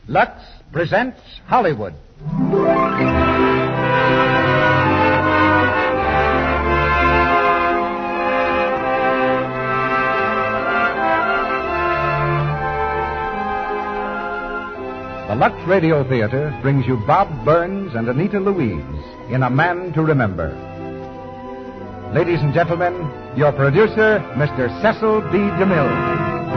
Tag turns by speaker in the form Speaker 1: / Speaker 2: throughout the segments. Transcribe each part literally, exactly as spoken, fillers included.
Speaker 1: Lux presents Hollywood. The Lux Radio Theater brings you Bob Burns and Anita Louise in A Man to Remember. Ladies and gentlemen, your producer, Mister Cecil B. DeMille.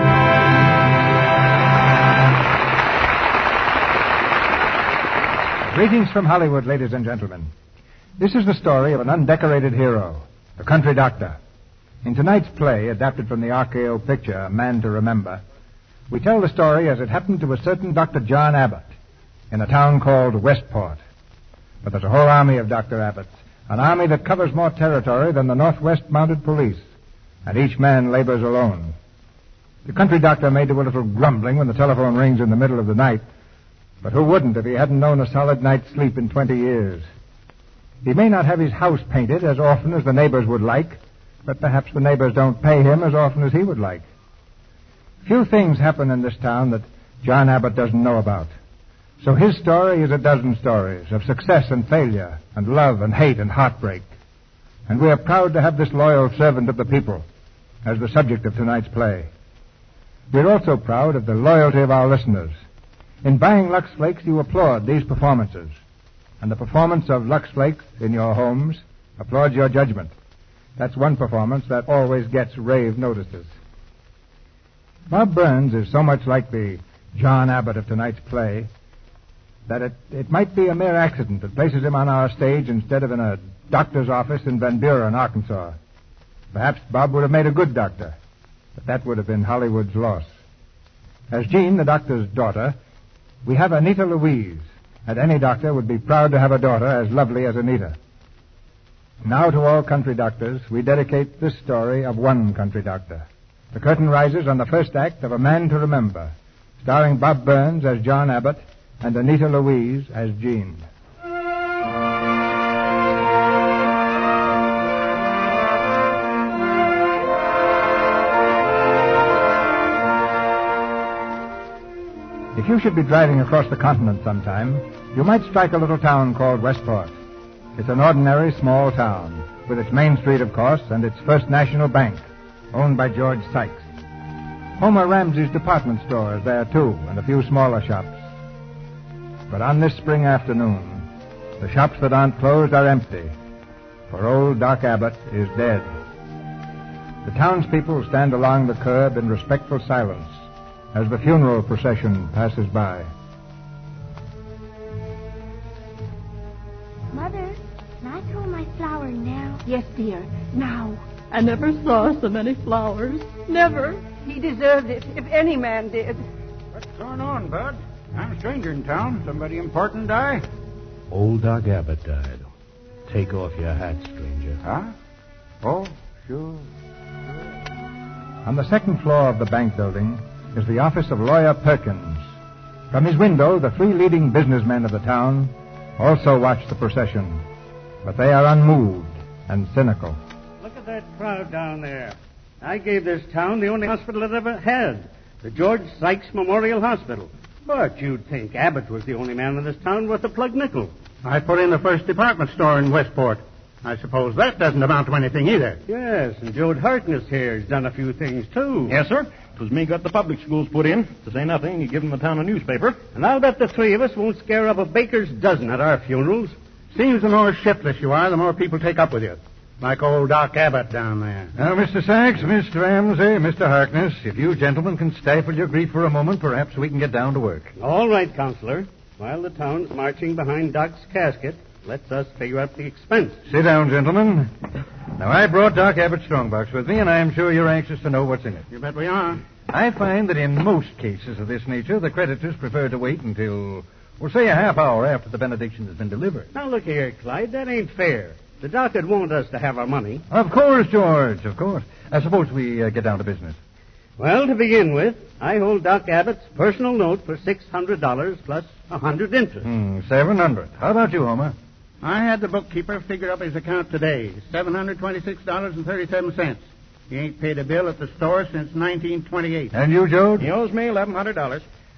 Speaker 1: Greetings from Hollywood, ladies and gentlemen. This is the story of an undecorated hero, the country doctor. In tonight's play, adapted from the R K O picture, A Man to Remember, we tell the story as it happened to a certain Doctor John Abbott in a town called Westport. But there's a whole army of Doctor Abbotts, an army that covers more territory than the Northwest Mounted Police, and each man labors alone. The country doctor may do a little grumbling when the telephone rings in the middle of the night, but who wouldn't if he hadn't known a solid night's sleep in twenty years? He may not have his house painted as often as the neighbors would like, but perhaps the neighbors don't pay him as often as he would like. Few things happen in this town that John Abbott doesn't know about. So his story is a dozen stories of success and failure, and love and hate and heartbreak. And we are proud to have this loyal servant of the people as the subject of tonight's play. We're also proud of the loyalty of our listeners. In buying Lux Flakes, you applaud these performances. And the performance of Lux Flakes in your homes applauds your judgment. That's one performance that always gets rave notices. Bob Burns is so much like the John Abbott of tonight's play that it, it might be a mere accident that places him on our stage instead of in a doctor's office in Van Buren, Arkansas. Perhaps Bob would have made a good doctor, but that would have been Hollywood's loss. As Jean, the doctor's daughter, we have Anita Louise, and any doctor would be proud to have a daughter as lovely as Anita. Now to all country doctors, we dedicate this story of one country doctor. The curtain rises on the first act of A Man to Remember, starring Bob Burns as John Abbott and Anita Louise as Jean. If you should be driving across the continent sometime, you might strike a little town called Westport. It's an ordinary small town, with its main street, of course, and its First National Bank, owned by George Sykes. Homer Ramsey's department store is there, too, and a few smaller shops. But on this spring afternoon, the shops that aren't closed are empty, for old Doc Abbott is dead. The townspeople stand along the curb in respectful silence as the funeral procession passes by.
Speaker 2: Mother, can I throw my flower now?
Speaker 3: Yes, dear, now. I never saw so many flowers. Never.
Speaker 4: He deserved it, if any man did.
Speaker 5: What's going on, Bud? I'm a stranger in town. Somebody important die?
Speaker 6: Old Doc Abbott died. Take off your hat, stranger.
Speaker 5: Huh? Oh, sure.
Speaker 1: On the second floor of the bank building is the office of Lawyer Perkins. From his window, the three leading businessmen of the town also watch the procession, but they are unmoved and cynical.
Speaker 7: Look at that crowd down there. I gave this town the only hospital it ever had, the George Sykes Memorial Hospital. But you'd think Abbott was the only man in this town worth a plug nickel.
Speaker 5: I put in the first department store in Westport. I suppose that doesn't amount to anything either.
Speaker 7: Yes, and Jode Harkness here has done a few things, too.
Speaker 8: Yes, sir. It was me got the public schools put in. To say nothing, you give them the town a newspaper.
Speaker 7: And I'll bet the three of us won't scare up a baker's dozen at our funerals.
Speaker 5: Seems the more shiftless you are, the more people take up with you. Like old Doc Abbott down there.
Speaker 9: Now, Mister Sykes, Mister Ramsey, Mister Harkness, if you gentlemen can stifle your grief for a moment, perhaps we can get down to work.
Speaker 7: All right, Counselor. While the town's marching behind Doc's casket, let's us figure out the expense.
Speaker 9: Sit down, gentlemen. Now, I brought Doc Abbott's strongbox with me, and I am sure you're anxious to know what's in it.
Speaker 5: You bet we are.
Speaker 9: I find that in most cases of this nature, the creditors prefer to wait until, well, say a half hour after the benediction has been delivered.
Speaker 7: Now, look here, Clyde, that ain't fair. The doc would want us to have our money.
Speaker 9: Of course, George, of course. I suppose we uh, get down to business.
Speaker 7: Well, to begin with, I hold Doc Abbott's personal note for six hundred dollars plus a hundred interest.
Speaker 9: Hmm, seven hundred. How about you, Homer?
Speaker 5: I had the bookkeeper figure up his account today. seven hundred twenty-six dollars and thirty-seven cents. He ain't paid a bill at the store since nineteen twenty-eight.
Speaker 9: And you, Jode?
Speaker 8: He owes me eleven hundred dollars.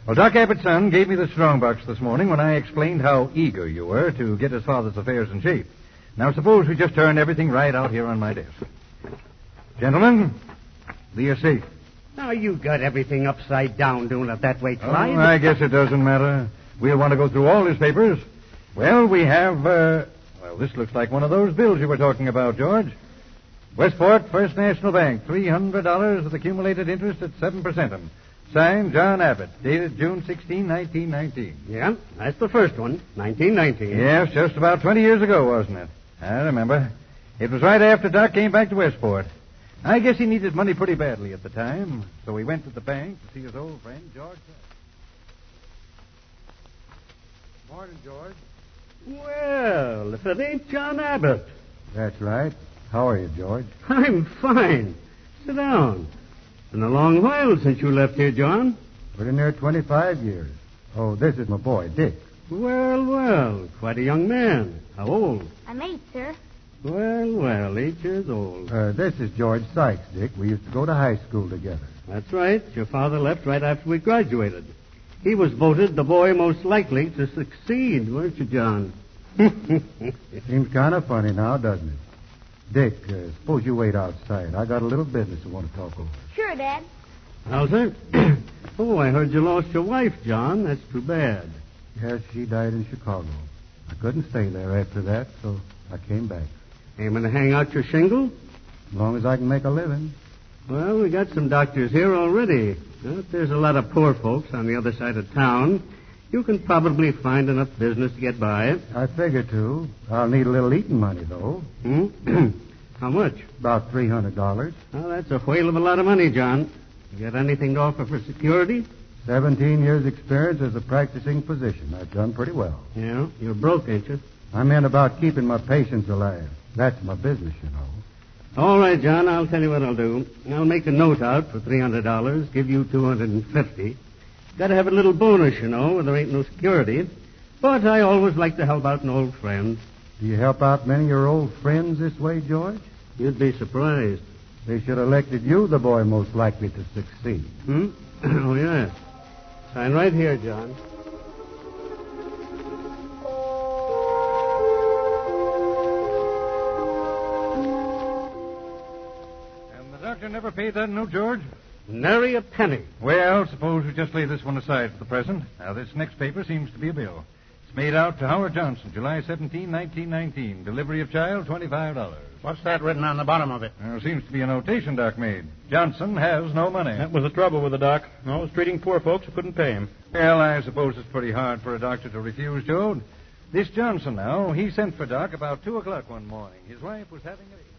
Speaker 9: Well, Doc Abbott's son gave me the strongbox this morning when I explained how eager you were to get his father's affairs in shape. Now, suppose we just turn everything right out here on my desk. Gentlemen, the estate.
Speaker 7: Now, you got everything upside down doing it that way, Clyde.
Speaker 9: Oh, I guess it doesn't matter. We'll want to go through all his papers. Well, we have, uh, well, this looks like one of those bills you were talking about, George. Westport First National Bank, three hundred dollars with accumulated interest at seven percent. Signed, John Abbott, dated June sixteenth, nineteen nineteen.
Speaker 7: Yeah, that's the first one, nineteen nineteen.
Speaker 9: Yes, just about twenty years ago, wasn't it? I remember. It was right after Doc came back to Westport. I guess he needed money pretty badly at the time, so he went to the bank to see his old friend, George.
Speaker 6: Morning, George.
Speaker 7: Well, if it ain't John Abbott.
Speaker 6: That's right. How are you, George?
Speaker 7: I'm fine. Sit down. It's been a long while since you left here, John.
Speaker 6: Been in there twenty-five years. Oh, this is my boy, Dick.
Speaker 7: Well, well, quite a young man. How old?
Speaker 2: I'm eight, sir.
Speaker 7: Well, well, eight years old.
Speaker 6: Uh, this is George Sykes, Dick. We used to go to high school together.
Speaker 7: That's right. Your father left right after we graduated. He was voted the boy most likely to succeed, weren't you, John?
Speaker 6: Seems kind of funny now, doesn't it? Dick, uh, suppose you wait outside. I got a little business I want to talk over.
Speaker 2: Sure, Dad.
Speaker 7: How's that? Oh, I heard you lost your wife, John. That's too bad.
Speaker 6: Yes, she died in Chicago. I couldn't stay there after that, so I came back.
Speaker 7: Aiming to hang out your shingle?
Speaker 6: As long as I can make a living.
Speaker 7: Well, we got some doctors here already. But there's a lot of poor folks on the other side of town. You can probably find enough business to get by.
Speaker 6: I figure to. I'll need a little eating money, though.
Speaker 7: Hmm? How much?
Speaker 6: About three hundred dollars.
Speaker 7: Well, that's a whale of a lot of money, John. You got anything to offer for security?
Speaker 6: Seventeen years' experience as a practicing physician. I've done pretty well.
Speaker 7: Yeah, you're broke, ain't you?
Speaker 6: I meant about keeping my patients alive. That's my business, you know.
Speaker 7: All right, John, I'll tell you what I'll do. I'll make a note out for three hundred dollars, give you two hundred fifty dollars. Got to have a little bonus, you know, where there ain't no security. But I always like to help out an old friend.
Speaker 6: Do you help out many of your old friends this way, George?
Speaker 7: You'd be surprised.
Speaker 6: They should have elected you the boy most likely to succeed.
Speaker 7: Hmm? Oh, yes. Sign right here, John.
Speaker 9: And the doctor never paid that note, George?
Speaker 7: Nary a penny.
Speaker 9: Well, suppose we just lay this one aside for the present. Now, this next paper seems to be a bill. It's made out to Howard Johnson, July seventeenth, nineteen nineteen. Delivery of child, twenty-five dollars.
Speaker 5: What's that written on the bottom of it?
Speaker 9: There seems to be a notation Doc made. Johnson has no money.
Speaker 8: That was the trouble with the doc. Always treating poor folks who couldn't pay him.
Speaker 9: Well, I suppose it's pretty hard for a doctor to refuse, Joe. This Johnson now, he sent for Doc about two o'clock one morning. His wife was having a...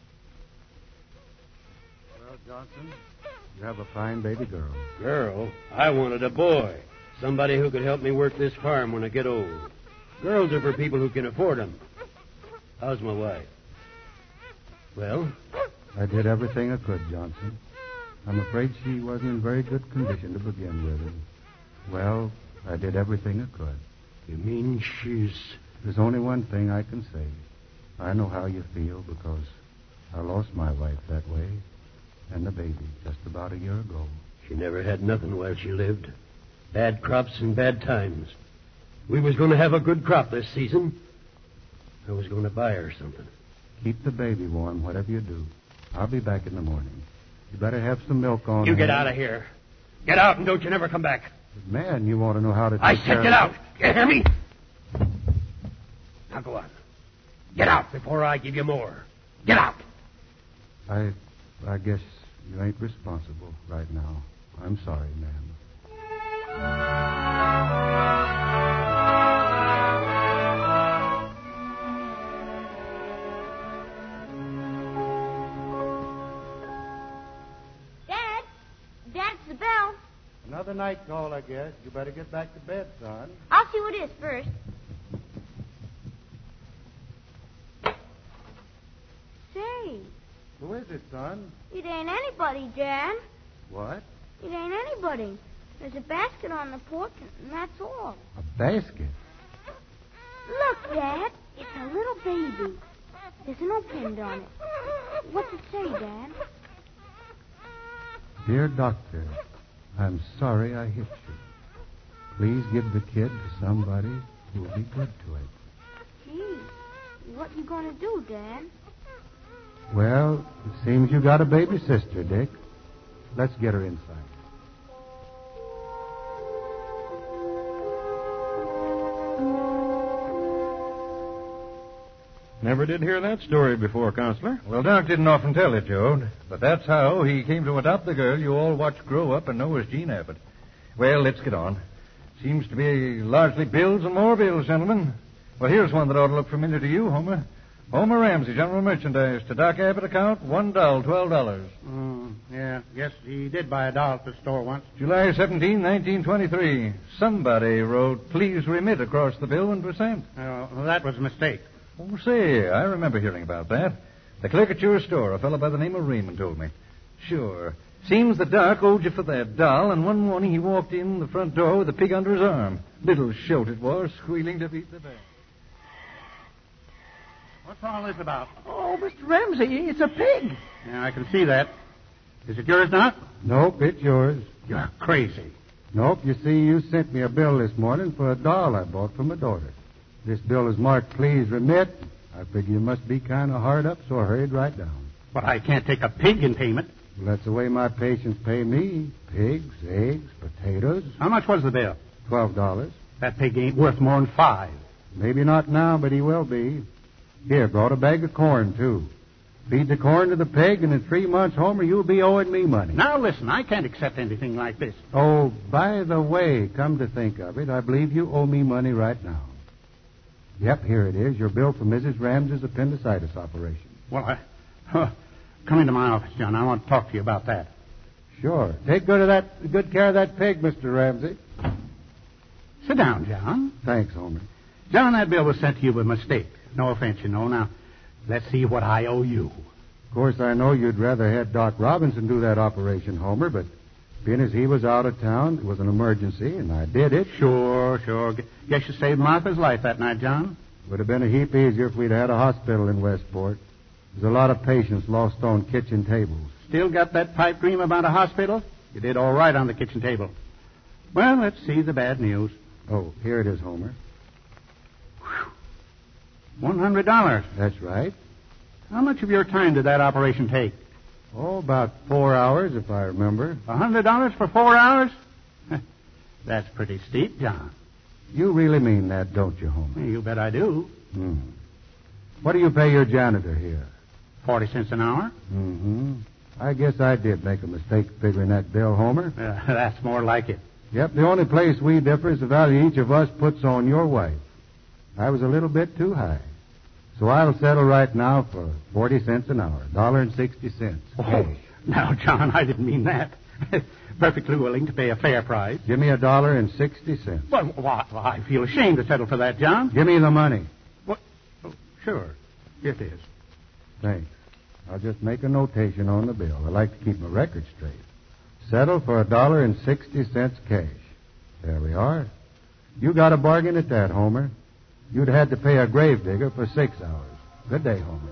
Speaker 6: Well, Johnson, you have a fine baby girl.
Speaker 10: Girl? I wanted a boy. Somebody who could help me work this farm when I get old. Girls are for people who can afford them. How's my wife? Well?
Speaker 6: I did everything I could, Johnson. I'm afraid she wasn't in very good condition to begin with. And, well, I did everything I could.
Speaker 10: You mean she's...
Speaker 6: There's only one thing I can say. I know how you feel because I lost my wife that way and the baby just about a year ago.
Speaker 10: She never had nothing while she lived. Bad crops and bad times. We was going to have a good crop this season. I was going to buy her something.
Speaker 6: Keep the baby warm, whatever you do. I'll be back in the morning. You better have some milk on
Speaker 10: You
Speaker 6: hand.
Speaker 10: get out of here. Get out and don't you never come back.
Speaker 6: But man, you want to know how to take
Speaker 10: I
Speaker 6: care
Speaker 10: said
Speaker 6: of-
Speaker 10: get out. You hear me? Now go on. Get out before I give you more. Get out.
Speaker 6: I, I guess you ain't responsible right now. I'm sorry, ma'am.
Speaker 2: Dad? Dad, it's the bell.
Speaker 6: Another night call, I guess. You better get back to bed, son.
Speaker 2: I'll see what it is first. Say,
Speaker 6: Who is it, son?
Speaker 2: it ain't anybody, Jan.
Speaker 6: What?
Speaker 2: It ain't anybody. There's a basket on the porch, and that's all.
Speaker 6: A basket.
Speaker 2: Look, Dad. It's a little baby. There's no pin on it. What's it say, Dad?
Speaker 6: Dear doctor, I'm sorry I hit you. Please give the kid to somebody who will be good to it.
Speaker 2: Gee, what you gonna do, Dad?
Speaker 6: Well, it seems you got a baby sister, Dick. Let's get her inside.
Speaker 8: Never did hear that story before, Counselor.
Speaker 9: Well, Doc didn't often tell it, Joe, but that's how he came to adopt the girl you all watched grow up and know as Jean Abbott. Well, let's get on. Seems to be largely bills and more bills, gentlemen. Well, here's one that ought to look familiar to you, Homer. Homer Ramsey, General Merchandise, to Doc Abbott account, one doll, twelve dollars.
Speaker 5: Mm, yeah, yes, he did buy a doll at the store once.
Speaker 9: July seventeenth, nineteen twenty-three. Somebody wrote, please remit across the bill one percent.
Speaker 5: Uh, well, that was a mistake.
Speaker 9: Oh, say, I remember hearing about that. The clerk at your store, a fellow by the name of Raymond, told me. Sure. Seems the Doc owed you for that doll, and one morning he walked in the front door with a pig under his arm. Little shoat it was, squealing to beat the band.
Speaker 5: What's all this about?
Speaker 11: Oh, Mister Ramsey, it's a pig.
Speaker 5: Yeah, I can see that. Is it yours, Doc?
Speaker 6: Nope, it's yours.
Speaker 5: You're crazy.
Speaker 6: Nope, you see, you sent me a bill this morning for a doll I bought for my daughter. This bill is marked, please remit. I figure you must be kind of hard up, so I hurried right down.
Speaker 5: But I can't take a pig in payment.
Speaker 6: Well, that's the way my patients pay me. Pigs, eggs, potatoes.
Speaker 5: How much was the bill?
Speaker 6: Twelve dollars.
Speaker 5: That pig ain't worth more than five.
Speaker 6: Maybe not now, but he will be. Here, brought a bag of corn, too. Feed the corn to the pig, and in three months, Homer, you'll be owing me money.
Speaker 5: Now, listen, I can't accept anything like this.
Speaker 6: Oh, by the way, come to think of it, I believe you owe me money right now. Yep, here it is, your bill for Missus Ramsey's appendicitis operation.
Speaker 5: Well, I... Huh, come into my office, John. I want to talk to you about that.
Speaker 6: Sure. Take good of that, good care of that pig, Mister Ramsey.
Speaker 5: Sit down, John.
Speaker 6: Thanks, Homer.
Speaker 5: John, that bill was sent to you by mistake. No offense, you know. Now, let's see what I owe you.
Speaker 6: Of course, I know you'd rather have Doc Robinson do that operation, Homer, but being as he was out of town, it was an emergency, and I did it.
Speaker 5: Sure, sure. Guess you saved Martha's life that night, John.
Speaker 6: Would have been a heap easier if we'd had a hospital in Westport. There's a lot of patients lost on kitchen tables.
Speaker 5: Still got that pipe dream about a hospital? You did all right on the kitchen table. Well, let's see the bad news.
Speaker 6: Oh, here it is, Homer.
Speaker 5: One hundred dollars.
Speaker 6: That's right.
Speaker 5: How much of your time did that operation take?
Speaker 6: Oh, about four hours, if I remember.
Speaker 5: A hundred dollars for four hours? That's pretty steep, John.
Speaker 6: You really mean that, don't you, Homer?
Speaker 5: You bet I do.
Speaker 6: Hmm. What do you pay your janitor here?
Speaker 5: Forty cents an hour.
Speaker 6: Mm-hmm. I guess I did make a mistake figuring that bill, Homer.
Speaker 5: Uh, that's more like it.
Speaker 6: Yep, the only place we differ is the value each of us puts on your wife. I was a little bit too high. So I'll settle right now for forty cents an hour, a dollar and sixty cents.
Speaker 5: Oh,
Speaker 6: Hey.
Speaker 5: Now, John, I didn't mean that. Perfectly willing to pay a fair price.
Speaker 6: Give me a dollar and sixty cents.
Speaker 5: Well, why, well, I feel ashamed to settle for that, John.
Speaker 6: Give me the money.
Speaker 5: What? Oh, sure. Here it is.
Speaker 6: Thanks. I'll just make a notation on the bill. I like to keep my record straight. Settle for a dollar and sixty cents cash. There we are. You got a bargain at that, Homer. You'd had to pay a gravedigger for six hours. Good day, Homer.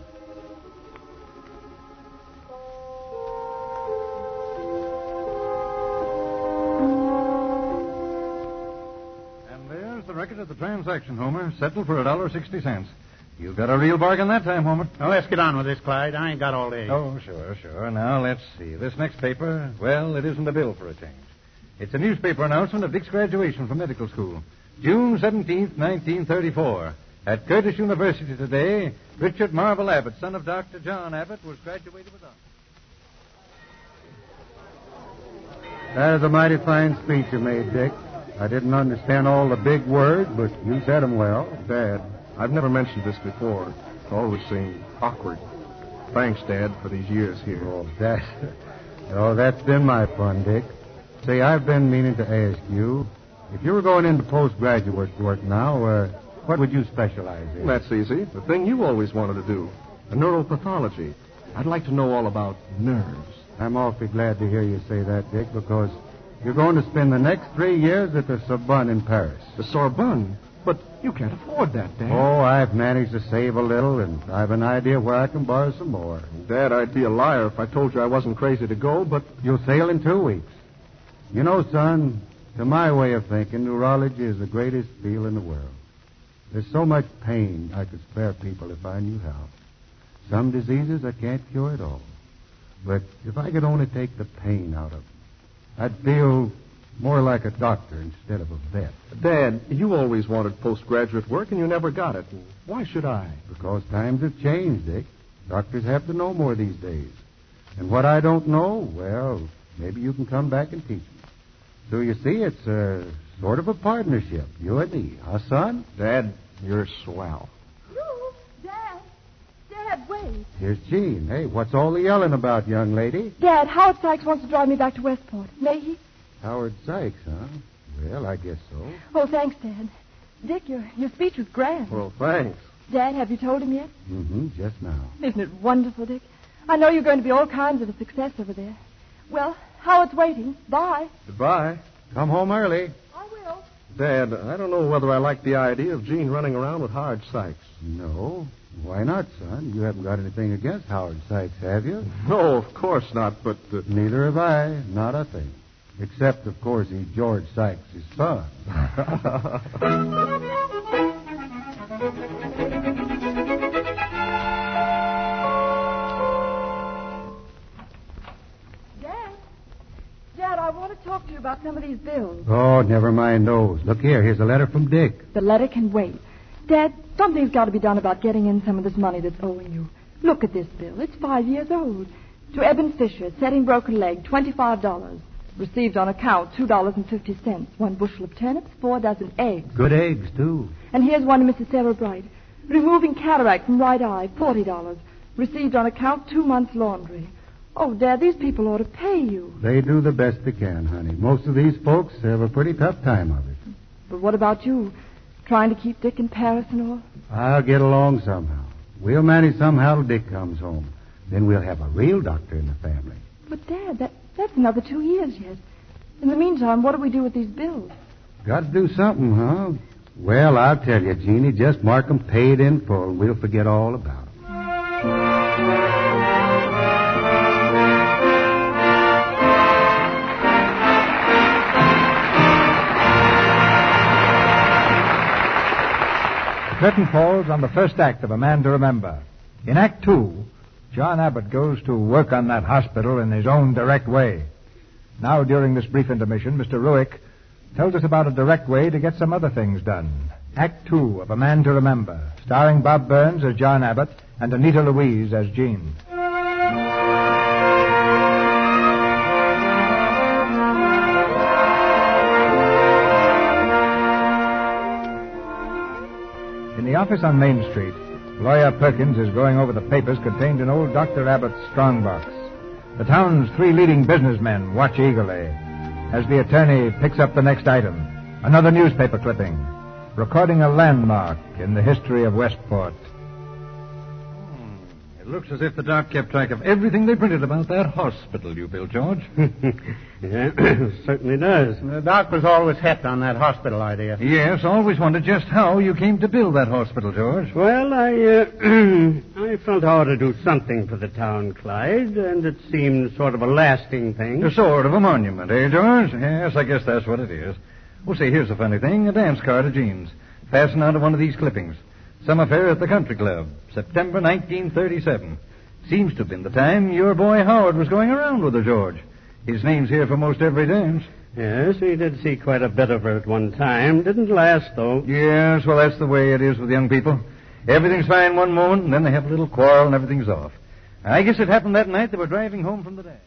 Speaker 9: And there's the record of the transaction, Homer. Settled for a dollar sixty cents. You got a real bargain that time, Homer.
Speaker 5: Now, let's get on with this, Clyde. I ain't got all day.
Speaker 9: Oh, sure, sure. Now, let's see. This next paper, well, it isn't a bill for a change. It's a newspaper announcement of Dick's graduation from medical school. June seventeenth, nineteen thirty-four. At Curtis University today, Richard Marvel Abbott, son of Doctor John Abbott, was graduated with honors.
Speaker 6: That is a mighty fine speech you made, Dick. I didn't understand all the big words, but you said them well.
Speaker 12: Dad, I've never mentioned this before. It always seemed awkward. Thanks, Dad, for these years here.
Speaker 6: Oh, that, oh, that's been my fun, Dick. Say, I've been meaning to ask you, if you were going into postgraduate work now, uh, what would you specialize in?
Speaker 12: That's easy. The thing you always wanted to do. A neuropathology. I'd like to know all about nerves.
Speaker 6: I'm awfully glad to hear you say that, Dick, because you're going to spend the next three years at the Sorbonne in Paris.
Speaker 12: The Sorbonne? But you can't afford that, Dad.
Speaker 6: Oh, I've managed to save a little, and I've an idea where I can borrow some more.
Speaker 12: Dad, I'd be a liar if I told you I wasn't crazy to go, but...
Speaker 6: You'll sail in two weeks. You know, son, To my way of thinking, neurology is the greatest field in the world. There's so much pain I could spare people if I knew how. Some diseases I can't cure at all. But if I could only take the pain out of them, I'd feel more like a doctor instead of a vet.
Speaker 12: Dad, you always wanted postgraduate work and you never got it. Why should I?
Speaker 6: Because times have changed, Dick. Doctors have to know more these days. And what I don't know, well, maybe you can come back and teach me. So you see, it's a sort of a partnership, you and me, huh, son?
Speaker 12: Dad, you're swell.
Speaker 3: Lou, Dad. Dad, wait.
Speaker 6: Here's Jean. Hey, what's all the yelling about, young lady?
Speaker 3: Dad, Howard Sykes wants to drive me back to Westport. May he?
Speaker 6: Howard Sykes, huh? Well, I guess so.
Speaker 3: Oh, thanks, Dad. Dick, your, your speech was grand.
Speaker 12: Well, thanks.
Speaker 3: Dad, have you told him yet?
Speaker 6: Mm-hmm, just now.
Speaker 3: Isn't it wonderful, Dick? I know you're going to be all kinds of a success over there. Well, Howard's waiting. Bye.
Speaker 12: Goodbye.
Speaker 6: Come home early.
Speaker 3: I will.
Speaker 12: Dad, I don't know whether I like the idea of Jean running around with Howard Sykes.
Speaker 6: No. Why not, son? You haven't got anything against Howard Sykes, have you?
Speaker 12: No, of course not, but... Uh...
Speaker 6: Neither have I. Not a thing. Except, of course, he's George Sykes' son.
Speaker 3: Dad, I want to talk to you about some of these bills.
Speaker 6: Oh, never mind those. Look here. Here's a letter from Dick.
Speaker 3: The letter can wait. Dad, something's got to be done about getting in some of this money that's owing you. Look at this bill. It's five years old. To Eben Fisher, setting broken leg, twenty-five dollars. Received on account, two dollars and fifty cents. One bushel of turnips, four dozen eggs.
Speaker 6: Good eggs, too.
Speaker 3: And here's one to Missus Sarah Bright. Removing cataract from right eye, forty dollars. Received on account, two months' laundry. Oh, Dad, these people ought to pay you.
Speaker 6: They do the best they can, honey. Most of these folks have a pretty tough time of it.
Speaker 3: But what about you? Trying to keep Dick in Paris and all?
Speaker 6: I'll get along somehow. We'll manage somehow till Dick comes home. Then we'll have a real doctor in the family.
Speaker 3: But, Dad, that, that's another two years yet. In the meantime, what do we do with these bills?
Speaker 6: Got to do something, huh? Well, I'll tell you, Jeannie. Just mark 'em paid in full. We'll forget all about it.
Speaker 1: The curtain falls on the first act of A Man to Remember. In Act Two, John Abbott goes to work on that hospital in his own direct way. Now, during this brief intermission, Mister Ruick tells us about a direct way to get some other things done. Act Two of A Man to Remember, starring Bob Burns as John Abbott and Anita Louise as Jean. In the office on Main Street, Lawyer Perkins is going over the papers contained in old Doctor Abbott's strongbox. The town's three leading businessmen watch eagerly as the attorney picks up the next item, another newspaper clipping, recording a landmark in the history of Westport.
Speaker 9: It looks as if the doc kept track of everything they printed about that hospital you built, George.
Speaker 7: Yeah, certainly does.
Speaker 5: The doc was always hep on that hospital idea.
Speaker 9: Yes, always wondered just how you came to build that hospital, George.
Speaker 7: Well, I uh, I felt I ought to do something for the town, Clyde, and it seemed sort of a lasting thing.
Speaker 9: A sort of a monument, eh, George? Yes, I guess that's what it is. Well, see, here's a funny thing. A dance card of Jean's. Fastened onto one of these clippings. Some affair at the country club, September nineteen thirty-seven. Seems to have been the time your boy Howard was going around with her, George. His name's here for most every dance.
Speaker 7: Yes, he did see quite a bit of her at one time. Didn't last, though.
Speaker 9: Yes, well, that's the way it is with young people. Everything's fine one moment, and then they have a little quarrel and everything's off. I guess it happened that night they were driving home from the dance.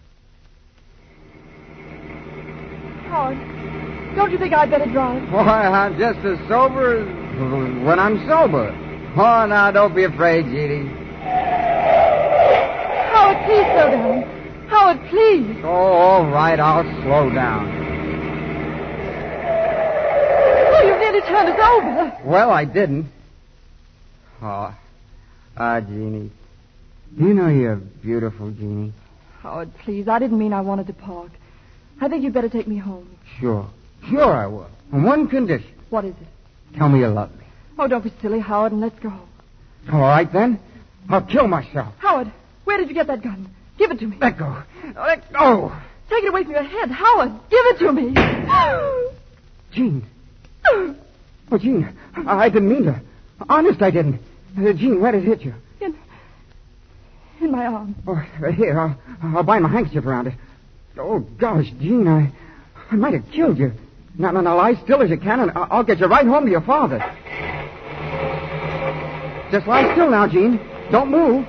Speaker 3: Howard, don't you think I'd better drive?
Speaker 13: Why, I'm just as sober as when I'm sober. Oh, now, don't be afraid, Jeannie.
Speaker 3: Howard, please slow down. Howard, please.
Speaker 13: Oh, all right, I'll slow down.
Speaker 3: Oh, you nearly turned us over.
Speaker 13: Well, I didn't. Oh, ah, Jeannie. You know you're beautiful, Jeannie.
Speaker 3: Howard, please, I didn't mean I wanted to park. I think you'd better take me home.
Speaker 13: Sure. Sure I will. On one condition.
Speaker 3: What is it?
Speaker 13: Tell me you love me.
Speaker 3: Oh, don't be silly, Howard, and let's go home.
Speaker 13: All right, then. I'll kill myself.
Speaker 3: Howard, where did you get that gun? Give it to me.
Speaker 13: Let go. Let go.
Speaker 3: Take it away from your head. Howard, give it to me.
Speaker 13: Gene. Oh, Gene, I didn't mean to. Honest, I didn't. Uh, Gene, where did it hit you?
Speaker 3: In, in my arm.
Speaker 13: Oh, uh, here, I'll, I'll bind my handkerchief around it. Oh, gosh, Gene, I, I might have killed you. Now, now, now, lie still as you can, and I'll get you right home to your father. Just lie still now, Gene. Don't move.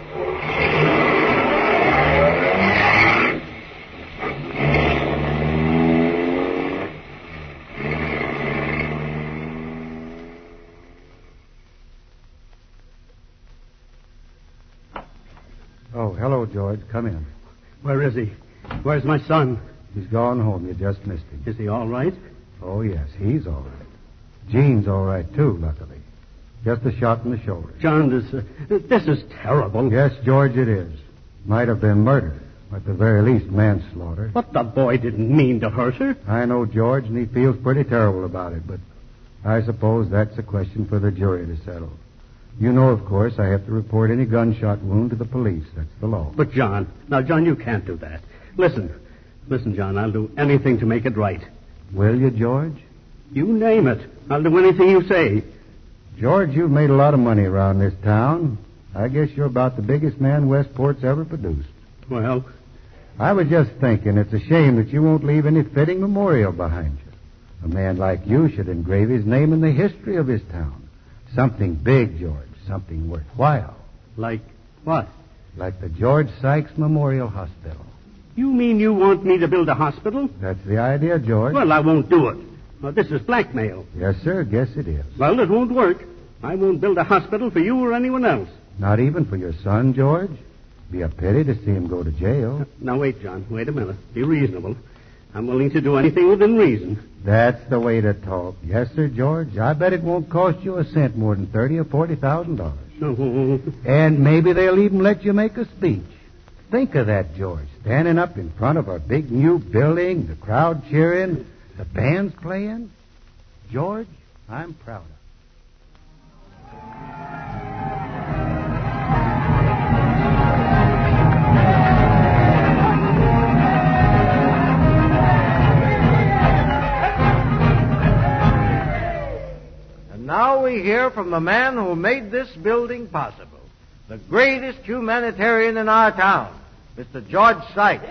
Speaker 6: Oh, hello, George. Come in.
Speaker 7: Where is he? Where's my son?
Speaker 6: He's gone home. You just missed him.
Speaker 7: Is he all right?
Speaker 6: Oh, yes, he's all right. Gene's all right, too, luckily. Just a shot in the shoulder.
Speaker 7: John, this, uh, this is terrible.
Speaker 6: Yes, George, it is. Might have been murder. At the very least, manslaughter.
Speaker 7: But the boy didn't mean to hurt her.
Speaker 6: I know, George, and he feels pretty terrible about it, but I suppose that's a question for the jury to settle. You know, of course, I have to report any gunshot wound to the police. That's the law.
Speaker 7: But, John, now, John, you can't do that. Listen. Listen, John, I'll do anything to make it right.
Speaker 6: Will you, George?
Speaker 7: You name it. I'll do anything you say.
Speaker 6: George, you've made a lot of money around this town. I guess you're about the biggest man Westport's ever produced.
Speaker 7: Well?
Speaker 6: I was just thinking it's a shame that you won't leave any fitting memorial behind you. A man like you should engrave his name in the history of his town. Something big, George. Something worthwhile.
Speaker 7: Like what?
Speaker 6: Like the George Sykes Memorial Hospital.
Speaker 7: You mean you want me to build a hospital?
Speaker 6: That's the idea, George.
Speaker 7: Well, I won't do it. Well, this is blackmail.
Speaker 6: Yes, sir. Guess it is.
Speaker 7: Well, it won't work. I won't build a hospital for you or anyone else.
Speaker 6: Not even for your son, George? Be a pity to see him go to jail.
Speaker 7: Now, wait, John. Wait a minute. Be reasonable. I'm willing to do anything within reason.
Speaker 6: That's the way to talk. Yes, sir, George. I bet it won't cost you a cent more than thirty or forty thousand dollars.
Speaker 7: No.
Speaker 6: And maybe they'll even let you make a speech. Think of that, George. Standing up in front of a big new building, the crowd cheering, the band's playing. George, I'm proud of you.
Speaker 14: Now we hear from the man who made this building possible, the greatest humanitarian in our town, Mister George Sykes.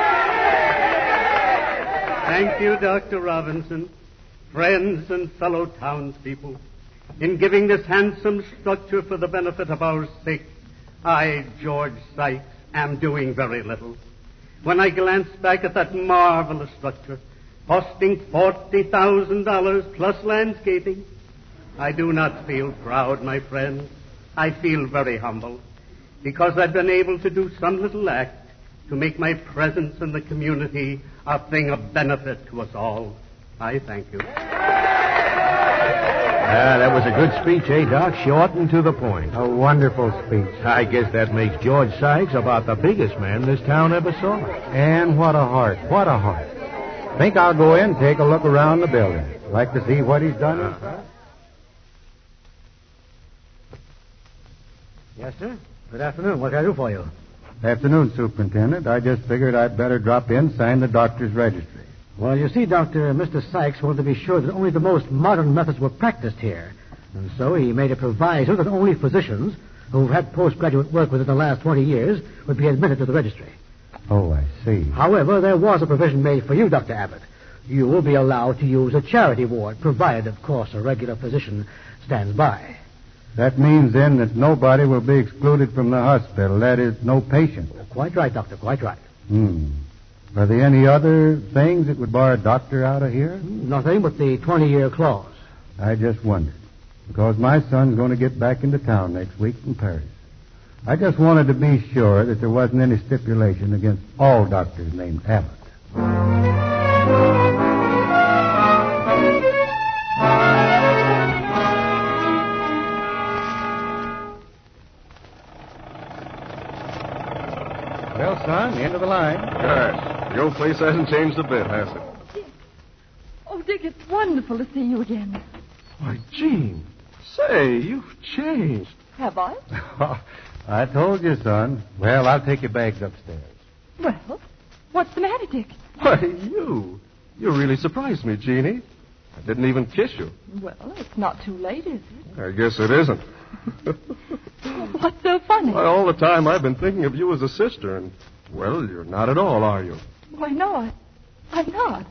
Speaker 7: Thank you, Doctor Robinson, friends and fellow townspeople. In giving this handsome structure for the benefit of our sick, I, George Sykes, am doing very little. When I glance back at that marvelous structure, costing forty thousand dollars plus landscaping, I do not feel proud, my friend. I feel very humble, because I've been able to do some little act to make my presence in the community a thing of benefit to us all. I thank you.
Speaker 10: Ah, that was a good speech, eh, Doc? Short and to the point.
Speaker 6: A wonderful speech.
Speaker 10: I guess that makes George Sykes about the biggest man this town ever saw.
Speaker 6: And what a heart. What a heart. Think I'll go in and take a look around the building. Like to see what he's done?
Speaker 14: Uh-huh. Yes, sir. Good afternoon. What can I do for you?
Speaker 6: Afternoon, Superintendent. I just figured I'd better drop in, sign the doctor's registry.
Speaker 14: Well, you see, Doctor, Mister Sykes wanted to be sure that only the most modern methods were practiced here. And so he made a proviso that only physicians who've had postgraduate work within the last twenty years would be admitted to the registry.
Speaker 6: Oh, I see.
Speaker 14: However, there was a provision made for you, Doctor Abbott. You will be allowed to use a charity ward, provided, of course, a regular physician stands by.
Speaker 6: That means, then, that nobody will be excluded from the hospital. That is, no patient.
Speaker 14: Quite right, Doctor, quite right.
Speaker 6: Hmm. Are there any other things that would bar a doctor out of here?
Speaker 14: Nothing but the twenty-year clause.
Speaker 6: I just wondered, because my son's going to get back into town next week from Paris. I just wanted to be sure that there wasn't any stipulation against all doctors named Abbott. Well, son, end of the line.
Speaker 12: Gosh, the old place hasn't changed a bit, has it?
Speaker 3: Dick. Oh, Dick, it's wonderful to see you again.
Speaker 12: Why, Gene, say, you've changed.
Speaker 3: Have I?
Speaker 6: I told you, son. Well, I'll take your bags upstairs.
Speaker 3: Well, what's the matter, Dick?
Speaker 12: Why, you. You really surprised me, Jeannie. I didn't even kiss you.
Speaker 3: Well, it's not too late, is it?
Speaker 12: I guess it isn't.
Speaker 3: What's so funny?
Speaker 12: Why, all the time I've been thinking of you as a sister, and, well, you're not at all, are you?
Speaker 3: Why, no, I, I'm not.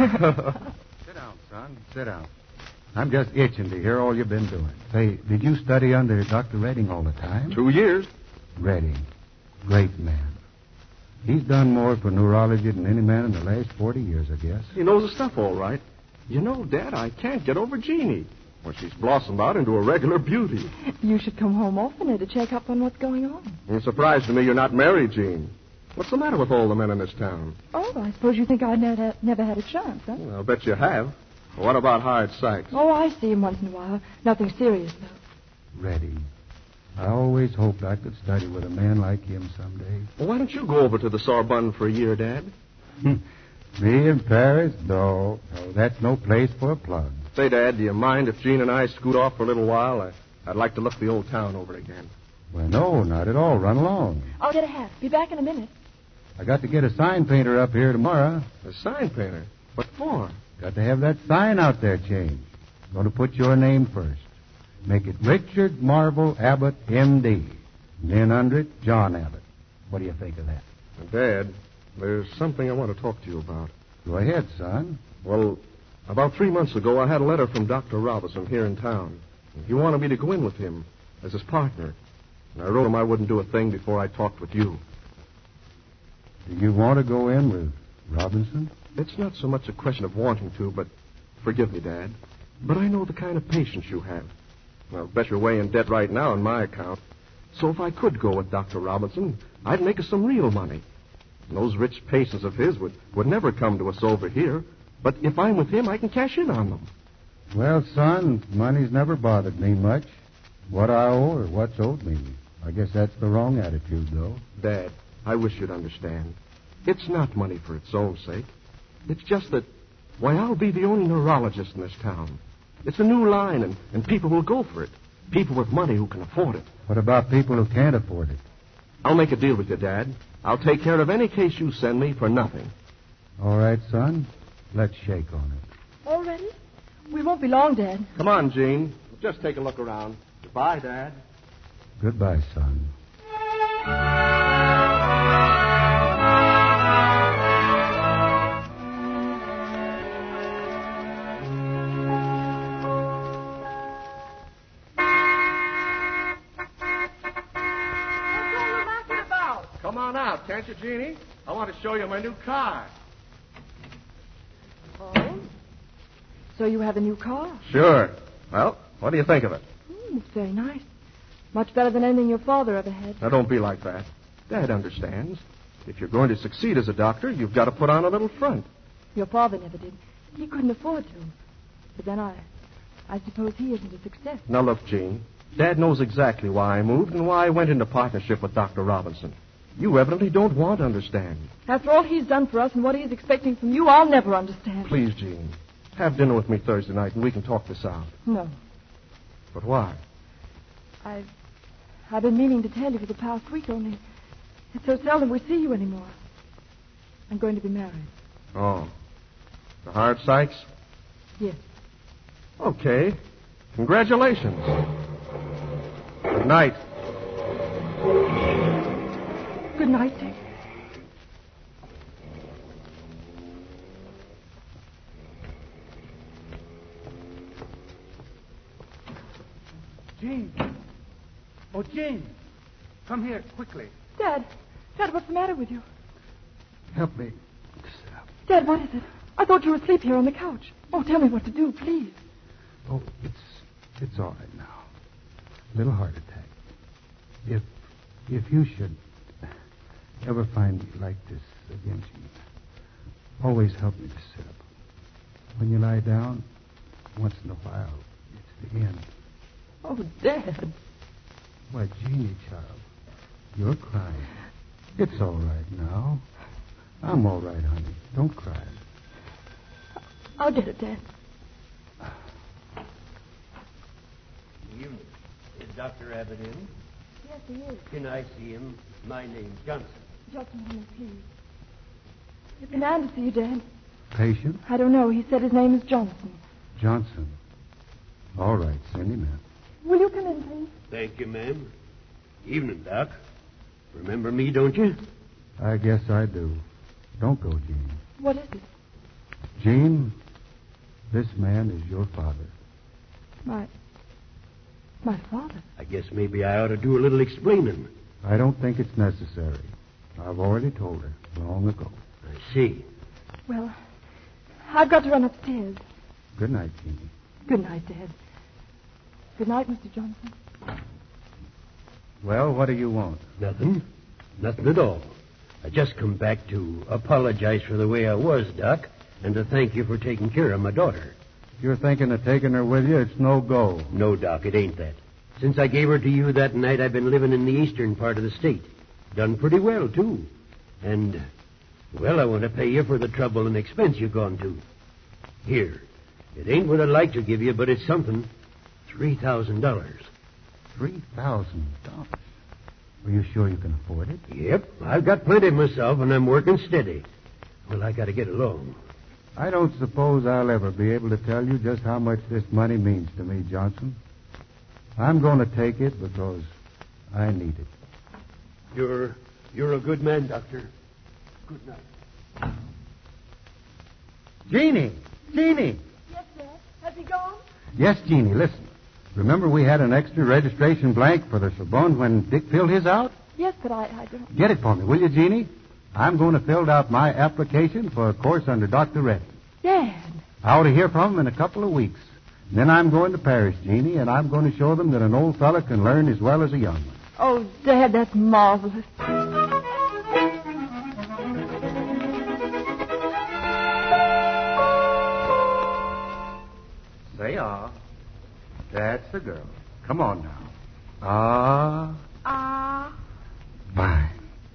Speaker 6: Sit down, son. Sit down. I'm just itching to hear all you've been doing. Say, did you study under Doctor Redding all the time?
Speaker 12: Two years.
Speaker 6: Redding. Great man. He's done more for neurology than any man in the last forty years, I guess.
Speaker 12: He knows the stuff all right. You know, Dad, I can't get over Jeannie. Well, she's blossomed out into a regular beauty.
Speaker 3: You should come home oftener to check up on what's going on.
Speaker 12: It's a surprise to me you're not married, Jean. What's the matter with all the men in this town?
Speaker 3: Oh, I suppose you think I never, never had a chance, huh?
Speaker 12: Well, I'll bet you have. What about Howard Sykes?
Speaker 3: Oh, I see him once in a while. Nothing serious, though.
Speaker 6: Redding. I always hoped I could study with a man like him someday.
Speaker 12: Well, why don't you go over to the Sorbonne for a year, Dad?
Speaker 6: Me in Paris? No, no, that's no place for a plug.
Speaker 12: Say, Dad, do you mind if Jean and I scoot off for a little while? I, I'd like to look the old town over again.
Speaker 6: Well, no, not at all. Run along.
Speaker 3: I'll get a hat. Be back in a minute.
Speaker 6: I got to get a sign painter up here tomorrow.
Speaker 12: A sign painter? What for?
Speaker 6: Got to have that sign out there changed. Going to put your name first. Make it Richard Marvel Abbott, M D. And then under it, John Abbott. What do you think of that?
Speaker 12: Dad, there's something I want to talk to you about.
Speaker 6: Go ahead, son.
Speaker 12: Well, about three months ago, I had a letter from Doctor Robinson here in town. He wanted me to go in with him as his partner. And I wrote him I wouldn't do a thing before I talked with you.
Speaker 6: Do you want to go in with Robinson?
Speaker 12: It's not so much a question of wanting to, but forgive me, Dad. But I know the kind of patience you have. I'll bet you're way in debt right now on my account. So if I could go with Doctor Robinson, I'd make us some real money. And those rich patients of his would, would never come to us over here. But if I'm with him, I can cash in on them.
Speaker 6: Well, son, money's never bothered me much. What I owe or what's owed me. I guess that's the wrong attitude, though.
Speaker 12: Dad, I wish you'd understand. It's not money for its own sake. It's just that, why, I'll be the only neurologist in this town. It's a new line, and, and people will go for it. People with money who can afford it.
Speaker 6: What about people who can't afford it?
Speaker 12: I'll make a deal with you, Dad. I'll take care of any case you send me for nothing.
Speaker 6: All right, son. Let's shake on it.
Speaker 3: Already? We won't be long, Dad.
Speaker 12: Come on, Jean. Just take a look around. Goodbye, Dad.
Speaker 6: Goodbye, son.
Speaker 12: Come on out, can't you, Jeannie? I want to show you my new car.
Speaker 3: Oh? So you have a new car?
Speaker 12: Sure. Well, what do you think of it?
Speaker 3: Mm, it's very nice. Much better than anything your father ever had.
Speaker 12: Now, don't be like that. Dad understands. If you're going to succeed as a doctor, you've got to put on a little front.
Speaker 3: Your father never did. He couldn't afford to. But then I... I suppose he isn't a success.
Speaker 12: Now, look, Jean. Dad knows exactly why I moved and why I went into partnership with Doctor Robinson. You evidently don't want to understand.
Speaker 3: After all he's done for us and what he's expecting from you, I'll never understand.
Speaker 12: Please, Jean. Have dinner with me Thursday night and we can talk this out.
Speaker 3: No.
Speaker 12: But why?
Speaker 3: I've... I've been meaning to tell you for the past week, only it's so seldom we see you anymore. I'm going to be married.
Speaker 12: Oh. To Howard Sykes?
Speaker 3: Yes.
Speaker 12: Okay. Congratulations. Good night.
Speaker 3: Good night, Dick.
Speaker 11: Jean. Oh, Jean. Come here, quickly.
Speaker 3: Dad. Dad, what's the matter with you?
Speaker 6: Help me.
Speaker 3: Dad, what is it? I thought you were asleep here on the couch. Oh, tell me what to do, please.
Speaker 6: Oh, it's it's all right now. A little heart attack. If if you should ever find me like this again, Jean, always help me to sit up. When you lie down, once in a while, it's the end.
Speaker 3: Oh, Dad.
Speaker 6: Why, Jeannie, child, you're crying. It's all right now. I'm all right, honey. Don't cry.
Speaker 3: I'll get it, Dad.
Speaker 10: You, is Doctor Abbott in?
Speaker 3: Yes, he is.
Speaker 10: Can I see him? My name's Johnson.
Speaker 3: Just a moment, please. It's a man to see you, Dad.
Speaker 6: Patient?
Speaker 3: I don't know. He said his name is Johnson.
Speaker 6: Johnson. All right, send him in.
Speaker 3: Will you come in, please?
Speaker 10: Thank you, ma'am. Evening, Doc. Remember me, don't you?
Speaker 6: I guess I do. Don't go, Gene.
Speaker 3: What is it?
Speaker 6: Gene, this man is your father.
Speaker 3: My... my father?
Speaker 10: I guess maybe I ought to do a little explaining.
Speaker 6: I don't think it's necessary. I've already told her long ago.
Speaker 10: I see.
Speaker 3: Well, I've got to run upstairs.
Speaker 6: Good night, Jeannie.
Speaker 3: Good night, Dad. Good night, Mister Johnson.
Speaker 6: Well, what do you want?
Speaker 10: Nothing. Nothing at all. I just come back to apologize for the way I was, Doc, and to thank you for taking care of my daughter.
Speaker 6: If you're thinking of taking her with you, it's no go.
Speaker 10: No, Doc, it ain't that. Since I gave her to you that night, I've been living in the eastern part of the state. Done pretty well, too. And, well, I want to pay you for the trouble and expense you've gone to. Here. It ain't what I'd like to give you, but it's something. Three thousand dollars.
Speaker 6: Three thousand dollars? Are you sure you can afford it?
Speaker 10: Yep. I've got plenty myself, and I'm working steady. Well, I got to get along.
Speaker 6: I don't suppose I'll ever be able to tell you just how much this money means to me, Johnson. I'm going to take it because I need it.
Speaker 10: You're you're a good man, Doctor. Good night.
Speaker 6: Jeannie! Jeannie!
Speaker 3: Yes, sir. Has he gone?
Speaker 6: Yes, Jeannie, listen. Remember we had an extra registration blank for the Sorbonne when Dick filled his out?
Speaker 3: Yes, but I, I don't...
Speaker 6: Get it for me, will you, Jeannie? I'm going to fill out my application for a course under Doctor Reddy.
Speaker 3: Dad.
Speaker 6: I ought to hear from him in a couple of weeks. And then I'm going to Paris, Jeannie, and I'm going to show them that an old fella can learn as well as a young one.
Speaker 3: Oh, Dad, that's marvelous.
Speaker 6: Say ah. That's the girl. Come on now. Ah.
Speaker 4: Ah.
Speaker 6: Fine.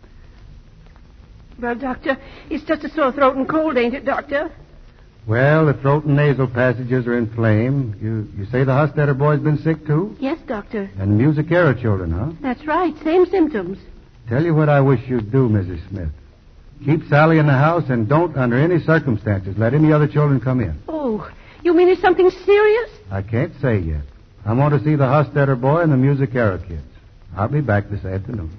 Speaker 4: Well, Doctor, it's just a sore throat and cold, ain't it, Doctor?
Speaker 6: Well, the throat and nasal passages are inflamed. You you say the Hostetter boy's been sick, too?
Speaker 4: Yes, Doctor.
Speaker 6: And Musicera children, huh?
Speaker 4: That's right. Same symptoms.
Speaker 6: Tell you what I wish you'd do, Missus Smith. Keep Sally in the house and don't, under any circumstances, let any other children come in.
Speaker 4: Oh, you mean it's something serious?
Speaker 6: I can't say yet. I want to see the Hostetter boy and the Musicera kids. I'll be back this afternoon.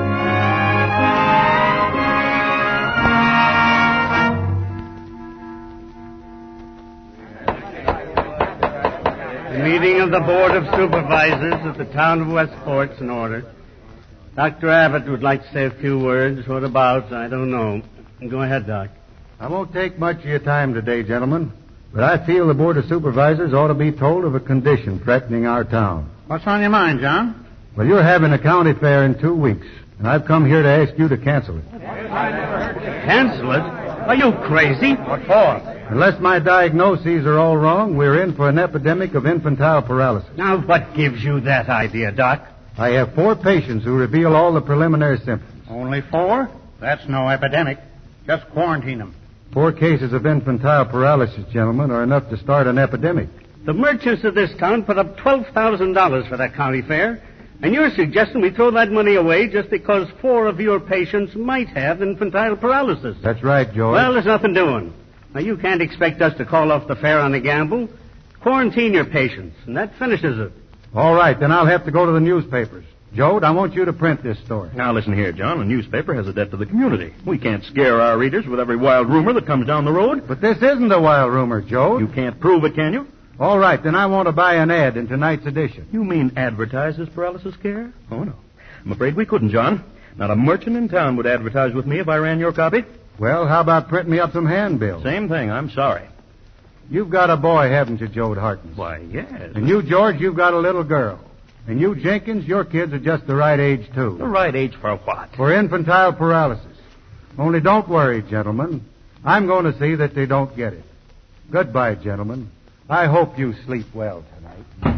Speaker 7: The meeting of the Board of Supervisors at the town of Westport's in order. Doctor Abbott would like to say a few words. What about? I don't know. Go ahead, Doc.
Speaker 6: I won't take much of your time today, gentlemen, but I feel the Board of Supervisors ought to be told of a condition threatening our town.
Speaker 5: What's on your mind, John?
Speaker 6: Well, you're having a county fair in two weeks, and I've come here to ask you to cancel it.
Speaker 7: Cancel it? Are you crazy?
Speaker 5: What for?
Speaker 6: Unless my diagnoses are all wrong, we're in for an epidemic of infantile paralysis.
Speaker 7: Now, what gives you that idea, Doc?
Speaker 6: I have four patients who reveal all the preliminary symptoms.
Speaker 5: Only four? That's no epidemic. Just quarantine them.
Speaker 6: Four cases of infantile paralysis, gentlemen, are enough to start an epidemic.
Speaker 7: The merchants of this town put up twelve thousand dollars for that county fair, and you're suggesting we throw that money away just because four of your patients might have infantile paralysis.
Speaker 6: That's right, George.
Speaker 7: Well, there's nothing doing. Now, you can't expect us to call off the fair on a gamble. Quarantine your patients, and that finishes it.
Speaker 6: All right, then I'll have to go to the newspapers. Jode, I want you to print this story.
Speaker 8: Now, listen here, John. A newspaper has a debt to the community. We can't scare our readers with every wild rumor that comes down the road.
Speaker 6: But this isn't a wild rumor, Jode.
Speaker 8: You can't prove it, can you?
Speaker 6: All right, then I want to buy an ad in tonight's edition.
Speaker 8: You mean advertise this paralysis scare? Oh, no. I'm afraid we couldn't, John. Not a merchant in town would advertise with me if I ran your copy.
Speaker 6: Well, how about printing me up some handbills?
Speaker 8: Same thing. I'm sorry.
Speaker 6: You've got a boy, haven't you, Jode Harkins?
Speaker 8: Why, yes.
Speaker 6: And you, George, you've got a little girl. And you, Jenkins, your kids are just the right age, too.
Speaker 8: The right age for what?
Speaker 6: For infantile paralysis. Only don't worry, gentlemen. I'm going to see that they don't get it. Goodbye, gentlemen. I hope you sleep well tonight.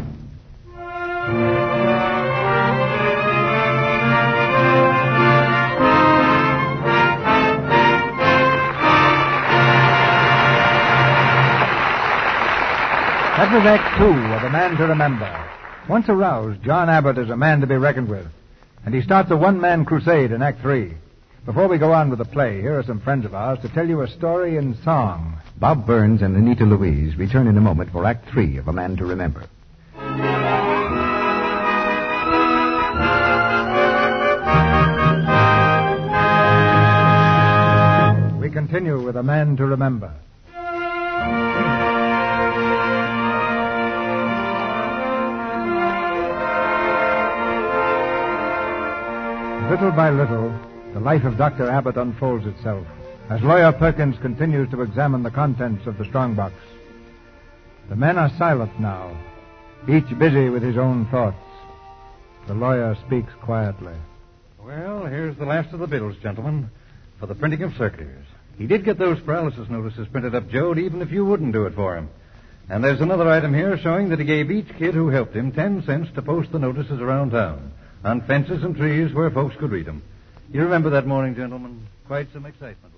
Speaker 1: That was Act Two of A Man to Remember. Once aroused, John Abbott is a man to be reckoned with, and he starts a one-man crusade in Act Three. Before we go on with the play, here are some friends of ours to tell you a story in song.
Speaker 15: Bob Burns and Anita Louise return in a moment for Act Three of A Man to Remember.
Speaker 1: We continue with A Man to Remember. Little by little, the life of Doctor Abbott unfolds itself as Lawyer Perkins continues to examine the contents of the strongbox. The men are silent now, each busy with his own thoughts. The lawyer speaks quietly.
Speaker 9: Well, here's the last of the bills, gentlemen, for the printing of circulars. He did get those paralysis notices printed up, Joe, even if you wouldn't do it for him. And there's another item here showing that he gave each kid who helped him ten cents to post the notices around town, on fences and trees where folks could read them. You remember that morning, gentlemen? Quite some excitement,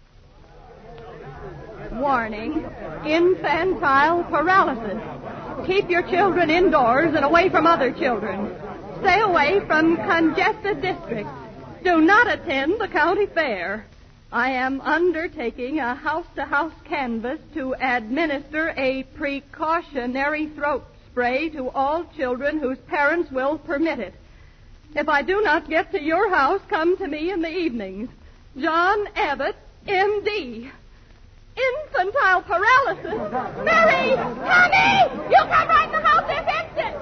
Speaker 9: was
Speaker 4: Warning, infantile paralysis. Keep your children indoors and away from other children. Stay away from congested districts. Do not attend the county fair. I am undertaking a house-to-house canvass to administer a precautionary throat spray to all children whose parents will permit it. If I do not get to your house, come to me in the evenings. John Abbott, M D Infantile paralysis. Mary! Tommy! You come right in the house this instant!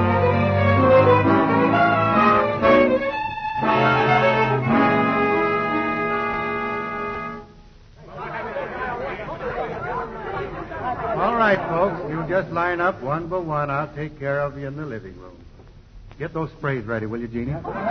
Speaker 6: All right, folks. You just line up one by one. I'll take care of you in the living room. Get those sprays ready, will you, Jeannie?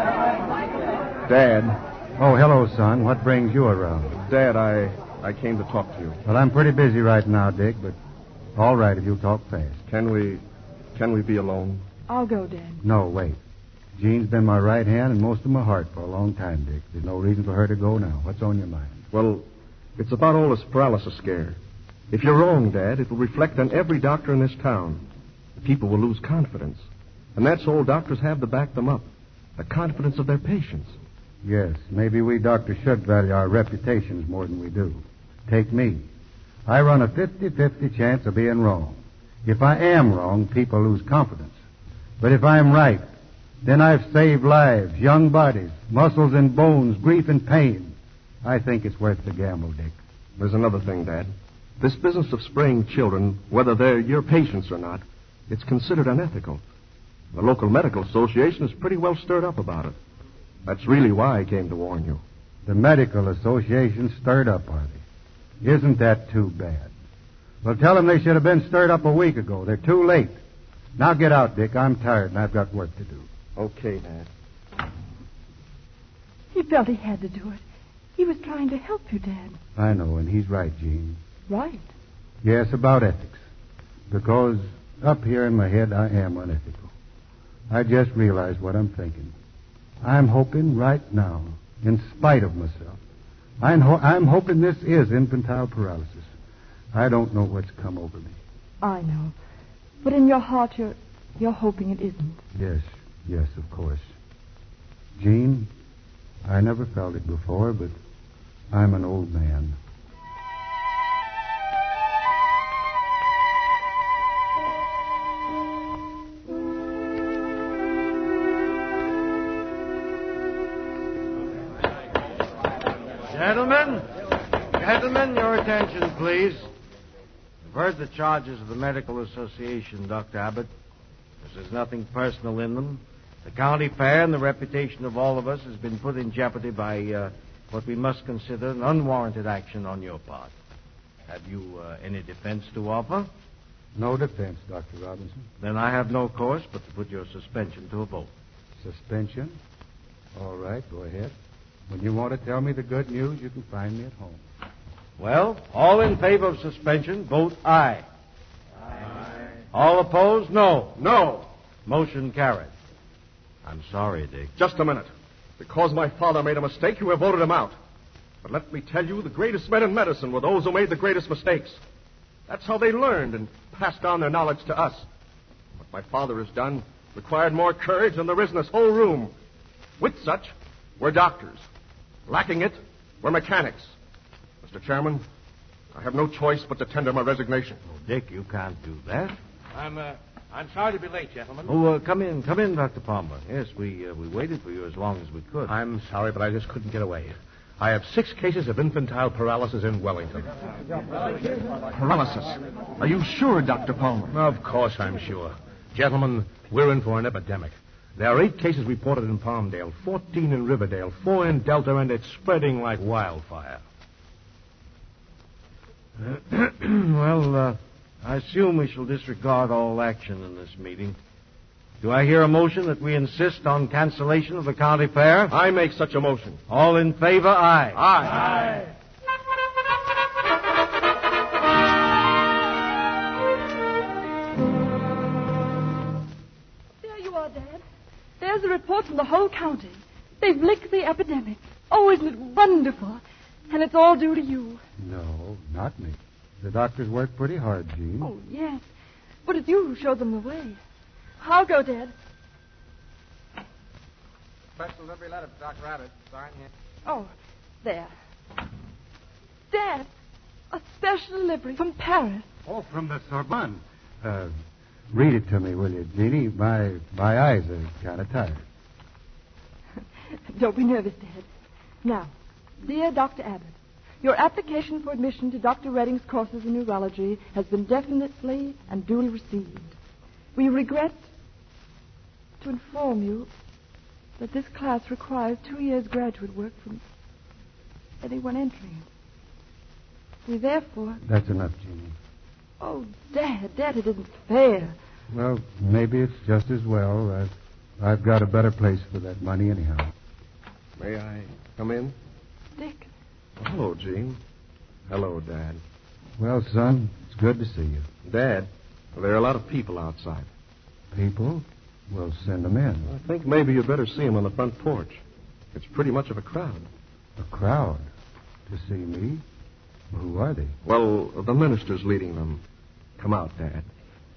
Speaker 12: Dad.
Speaker 6: Oh, hello, son. What brings you around?
Speaker 12: Dad, I I came to talk to you.
Speaker 6: Well, I'm pretty busy right now, Dick, but all right if you'll talk fast.
Speaker 12: Can we can we be alone?
Speaker 3: I'll go, Dad.
Speaker 6: No, wait. Jean's been my right hand and most of my heart for a long time, Dick. There's no reason for her to go now. What's on your mind?
Speaker 12: Well, it's about all this paralysis scare. If you're wrong, Dad, it will reflect on every doctor in this town. The people will lose confidence. And that's all doctors have to back them up. The confidence of their patients.
Speaker 6: Yes, maybe we doctors should value our reputations more than we do. Take me. I run a fifty-fifty chance of being wrong. If I am wrong, people lose confidence. But if I'm right, then I've saved lives, young bodies, muscles and bones, grief and pain. I think it's worth the gamble, Dick.
Speaker 12: There's another thing, Dad. This business of spraying children, whether they're your patients or not, it's considered unethical. The local medical association is pretty well stirred up about it. That's really why I came to warn you.
Speaker 6: The medical association stirred up, are they? Isn't that too bad? Well, tell them they should have been stirred up a week ago. They're too late. Now get out, Dick. I'm tired and I've got work to do.
Speaker 12: Okay, Dad.
Speaker 3: He felt he had to do it. He was trying to help you, Dad.
Speaker 6: I know, and he's right, Jean.
Speaker 3: Right.
Speaker 6: Yes, about ethics. Because up here in my head, I am unethical. I just realized what I'm thinking. I'm hoping right now, in spite of myself, I'm, ho- I'm hoping this is infantile paralysis. I don't know what's come over me.
Speaker 3: I know. But in your heart, you're, you're hoping it isn't.
Speaker 6: Yes, yes, of course. Jean, I never felt it before, but I'm an old man.
Speaker 16: Gentlemen, gentlemen, your attention, please. You've heard the charges of the Medical Association, Doctor Abbott. There's nothing personal in them. The county fair and the reputation of all of us has been put in jeopardy by uh, what we must consider an unwarranted action on your part. Have you uh, any defense to offer?
Speaker 6: No defense, Doctor Robinson.
Speaker 16: Then I have no course but to put your suspension to a vote.
Speaker 6: Suspension? All right, go ahead. When you want to tell me the good news, you can find me at home.
Speaker 16: Well, all in favor of suspension, vote aye. Aye. All opposed, no.
Speaker 12: No.
Speaker 16: Motion carried. I'm sorry, Dick.
Speaker 12: Just a minute. Because my father made a mistake, you have voted him out. But let me tell you, the greatest men in medicine were those who made the greatest mistakes. That's how they learned and passed on their knowledge to us. What my father has done required more courage than there is in this whole room. With such, we're doctors. Lacking it, we're mechanics. Mister Chairman, I have no choice but to tender my resignation.
Speaker 16: Oh, Dick, you can't do that.
Speaker 11: I'm, uh, I'm sorry to be late, gentlemen.
Speaker 16: Oh, uh, come in, come in, Doctor Palmer. Yes, we uh, we waited for you as long as we could.
Speaker 17: I'm sorry, but I just couldn't get away. I have six cases of infantile paralysis in Wellington.
Speaker 12: Paralysis? Are you sure, Doctor Palmer?
Speaker 17: Of course I'm sure. Gentlemen, we're in for an epidemic. There are eight cases reported in Palmdale, fourteen in Riverdale, four in Delta, and it's spreading like wildfire.
Speaker 16: well, uh, I assume we shall disregard all action in this meeting. Do I hear a motion that we insist on cancellation of the county fair?
Speaker 12: I make such a motion.
Speaker 16: All in favor, aye.
Speaker 12: Aye.
Speaker 16: Aye.
Speaker 3: There you are, Dad. There's a report from the whole county. They've licked the epidemic. Oh, isn't it wonderful? And it's all due to you.
Speaker 6: No, not me. The doctors work pretty hard, Jean.
Speaker 3: Oh, yes. But it's you who showed them the way. I'll go, Dad.
Speaker 1: Special delivery letter for Doctor Abbott. Sign here.
Speaker 3: Oh, there. Dad, a special delivery from Paris.
Speaker 6: Oh, from the Sorbonne. Uh, read it to me, will you, Jeannie? My my eyes are kind of tired.
Speaker 3: Don't be nervous, Dad. Now, dear Doctor Abbott, your application for admission to Doctor Redding's courses in neurology has been definitely and duly received. We regret to inform you that this class requires two years graduate work from anyone entering it. We therefore...
Speaker 6: That's enough, Jeannie.
Speaker 3: Oh, Dad, Dad, it isn't fair.
Speaker 6: Well, maybe it's just as well. I've, I've got a better place for that money anyhow.
Speaker 12: May I come in?
Speaker 3: Dick.
Speaker 12: Hello, Jean. Hello, Dad.
Speaker 6: Well, son, it's good to see you.
Speaker 12: Dad, there are a lot of people outside.
Speaker 6: People? Well, send them in.
Speaker 12: I think maybe you'd better see them on the front porch. It's pretty much of a crowd.
Speaker 6: A crowd? To see me? Well, who are they?
Speaker 12: Well, the minister's leading them. Come out, Dad.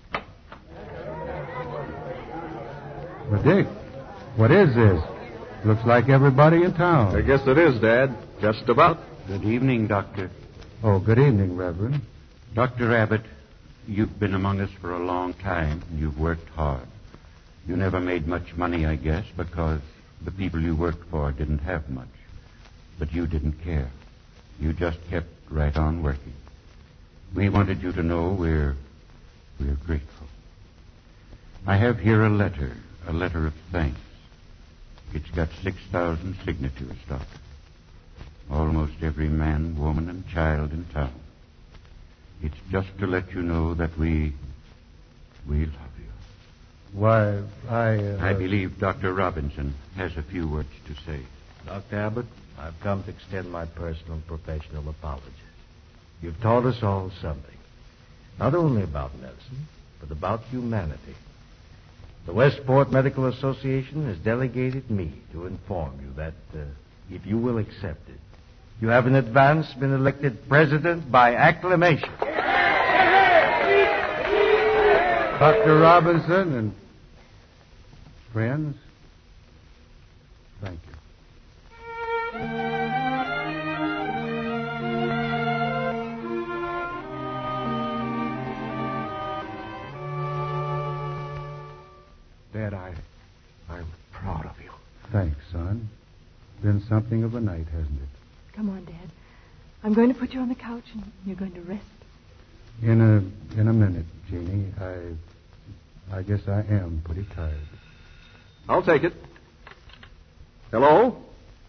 Speaker 6: Well, Dick, what is this? Looks like everybody in town.
Speaker 12: I guess it is, Dad. Just about.
Speaker 10: Good evening, Doctor.
Speaker 6: Oh, good evening, Reverend.
Speaker 10: Doctor Abbott, you've been among us for a long time, and you've worked hard. You never made much money, I guess, because the people you worked for didn't have much. But you didn't care. You just kept right on working. We wanted you to know we're, we're grateful. I have here a letter, a letter of thanks. It's got six thousand signatures, Doctor. Almost every man, woman, and child in town. It's just to let you know that we, we love you.
Speaker 6: Why, I... Uh...
Speaker 10: I believe Doctor Robinson has a few words to say.
Speaker 16: Doctor Abbott, I've come to extend my personal and professional apologies. You've taught us all something. Not only about medicine, but about humanity. The Westport Medical Association has delegated me to inform you that, uh, if you will accept it, you have in advance been elected president by acclamation.
Speaker 6: Doctor Robinson and friends, thank you.
Speaker 12: Dad, I, I'm proud of you.
Speaker 6: Thanks, son. Been something of a night, hasn't it?
Speaker 3: Come on, Dad. I'm going to put you on the couch and you're going to rest.
Speaker 6: In a in a minute, Jeannie. I I guess I am pretty tired.
Speaker 12: I'll take it. Hello?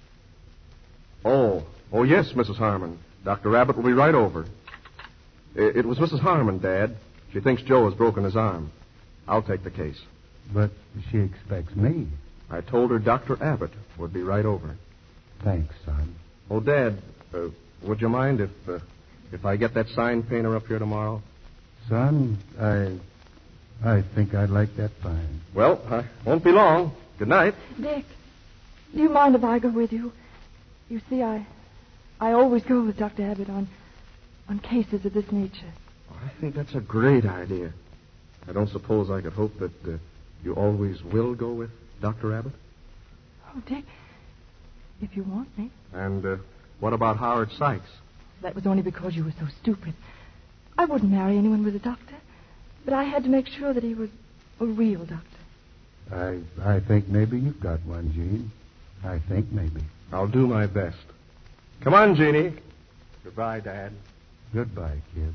Speaker 12: Oh, oh yes, Missus Harmon. Doctor Abbott will be right over. It, it was Missus Harmon, Dad. She thinks Joe has broken his arm. I'll take the case.
Speaker 6: But she expects me.
Speaker 12: I told her Doctor Abbott would be right over.
Speaker 6: Thanks, son.
Speaker 12: Oh, Dad, uh, would you mind if uh, if I get that sign painter up here tomorrow?
Speaker 6: Son, I I think I'd like that fine.
Speaker 12: Well, I won't be long. Good night.
Speaker 3: Dick, do you mind if I go with you? You see, I I always go with Doctor Abbott on on cases of this nature.
Speaker 12: I think that's a great idea. I don't suppose I could hope that uh, you always will go with Doctor Abbott?
Speaker 3: Oh, Dick, If you want me.
Speaker 12: And uh, what about Howard Sykes?
Speaker 3: That was only because you were so stupid. I wouldn't marry anyone with a doctor, but I had to make sure that he was a real doctor.
Speaker 6: I I think maybe you've got one, Gene. I think maybe.
Speaker 12: I'll do my best. Come on, Jeannie. Goodbye, Dad.
Speaker 6: Goodbye, kids.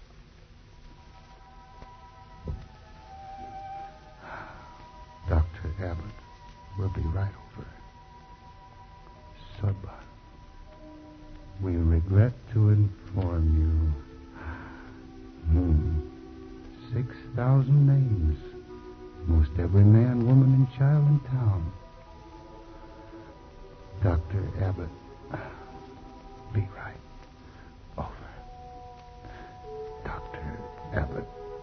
Speaker 6: Doctor Abbott will be right over. Subba, we regret to inform you. Hmm. Six thousand names. Most every man, woman, and child in town. Doctor Abbott, be right over. Doctor Abbott.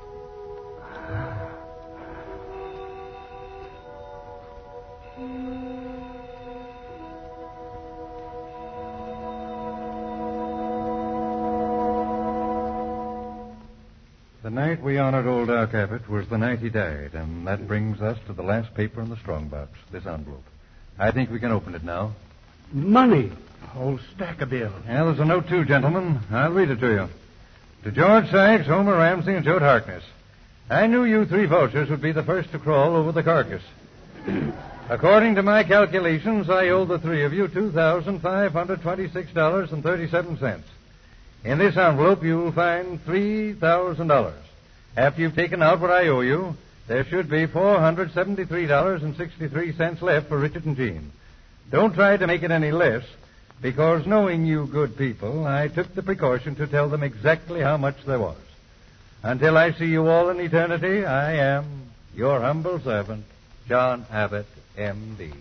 Speaker 9: The night we honored old Doc Abbott was the night he died, and that brings us to the last paper in the strongbox, this envelope. I think we can open it now.
Speaker 17: Money. A whole stack of bills.
Speaker 9: Yeah, there's a note, too, gentlemen. I'll read it to you. To George Sykes, Homer Ramsey, and Joe Harkness. I knew you three vultures would be the first to crawl over the carcass. According to my calculations, I owe the three of you two thousand five hundred twenty-six dollars and thirty-seven cents. In this envelope, you'll find three thousand dollars. After you've taken out what I owe you, there should be four hundred seventy-three dollars and sixty-three cents left for Richard and Jean. Don't try to make it any less, because knowing you good people, I took the precaution to tell them exactly how much there was. Until I see you all in eternity, I am your humble servant, John Abbott, M D.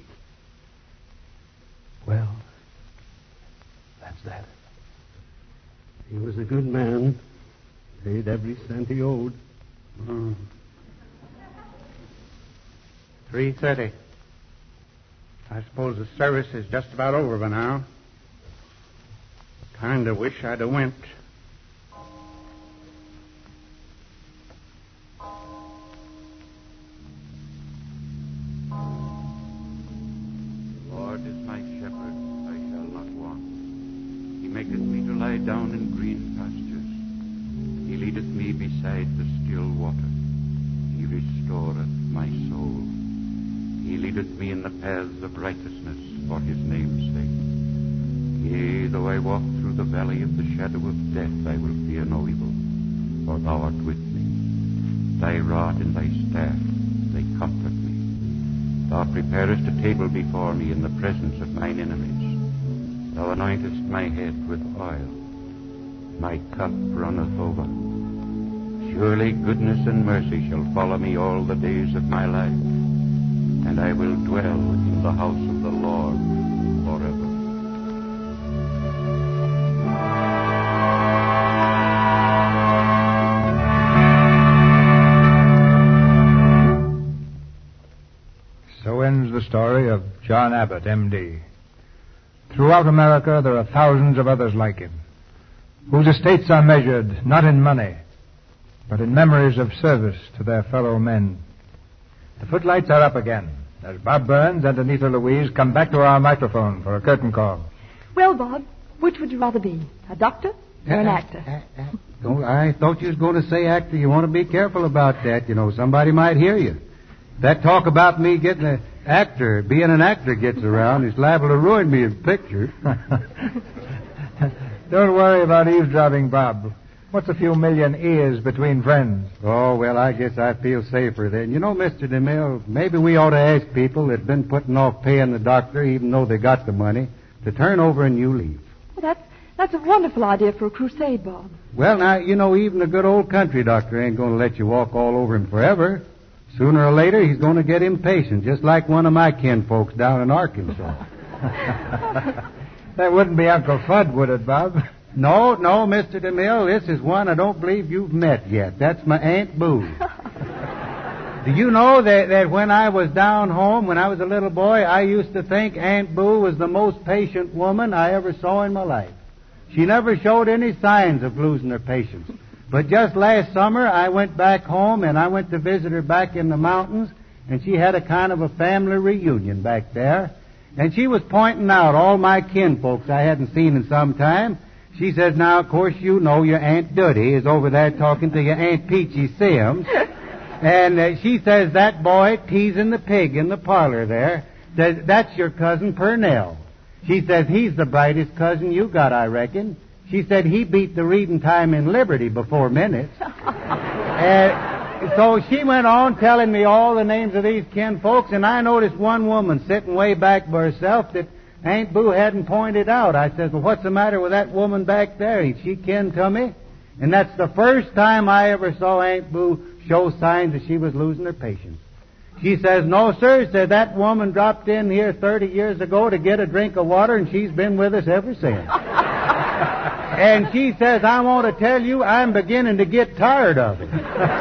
Speaker 7: Well, that's that. He was a good man. Paid every cent he owed.
Speaker 5: Mm. Three thirty. I suppose the service is just about over by now. Kind of wish I'd have went.
Speaker 18: Lord is my shepherd, I shall not want. He maketh me to lie down in green pastures. He leadeth me beside the still water. He restoreth my soul. He leadeth me in the paths of righteousness for his name's sake. Yea, though I walk through the valley of the shadow of death, I will fear no evil, for thou art with me. Thy rod and thy staff, they comfort me. Thou preparest a table before me in the presence of mine enemies. Thou anointest my head with oil. My cup runneth over. Surely goodness and mercy shall follow me all the days of my life, and I will dwell in the house of the Lord forever.
Speaker 1: So ends the story of John Abbott, M D. Throughout America, there are thousands of others like him, whose estates are measured not in money, but in memories of service to their fellow men. The footlights are up again as Bob Burns and Anita Louise come back to our microphone for a curtain call.
Speaker 3: Well, Bob, which would you rather be, a doctor or an actor?
Speaker 6: Don't, I thought you was going to say actor. You want to be careful about that. You know, somebody might hear you. That talk about me getting an actor, being an actor gets around, it's liable to ruin me in pictures.
Speaker 1: Don't worry about eavesdropping, Bob. What's a few million ears between friends?
Speaker 6: Oh, well, I guess I feel safer then. You know, Mister DeMille, maybe we ought to ask people that have been putting off paying the doctor, even though they got the money, to turn over a new leaf.
Speaker 3: Well, that's, that's a wonderful idea for a crusade, Bob.
Speaker 6: Well, now, you know, even a good old country doctor ain't going to let you walk all over him forever. Sooner or later, he's going to get impatient, just like one of my kinfolks down in Arkansas.
Speaker 1: That wouldn't be Uncle Fudd, would it, Bob?
Speaker 6: No, no, Mister DeMille, this is one I don't believe you've met yet. That's my Aunt Boo. Do you know that, that when I was down home, when I was a little boy, I used to think Aunt Boo was the most patient woman I ever saw in my life. She never showed any signs of losing her patience. But just last summer, I went back home, and I went to visit her back in the mountains, and she had a kind of a family reunion back there.
Speaker 5: and she was pointing out all my kinfolks I hadn't seen in some time. She says, now, of course, you know your Aunt Duddy is over there talking to your Aunt Peachy Sims. And uh, she says, that boy teasing the pig in the parlor there, says, that's your cousin Purnell. She says, he's the brightest cousin you got, I reckon. She said he beat the reading time in Liberty before minutes. uh, so she went on telling me all the names of these kinfolks, and I noticed one woman sitting way back by herself that Aunt Boo hadn't pointed out. I says, well, what's the matter with that woman back there? Ain't she kin to me? And that's the first time I ever saw Aunt Boo show signs that she was losing her patience. She says, no, sir, said that woman dropped in here thirty years ago to get a drink of water, and she's been with us ever since. And she says, I want to tell you, I'm beginning to get tired of it.